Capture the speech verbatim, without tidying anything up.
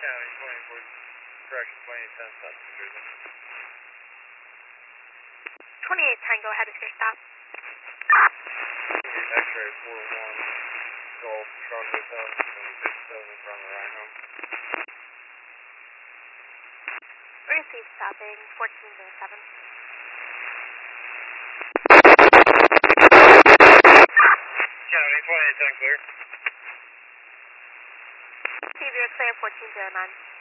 County twenty-four, correction twenty ten South New Jersey. twenty-eight Tango, ahead is your stop. X-ray four one, Golf, Charles Hotel, twenty-six seven from the Rhino. Receive stopping, fourteen zero seven. County twenty-eight ten clear. Receive your clear, fourteen zero nine.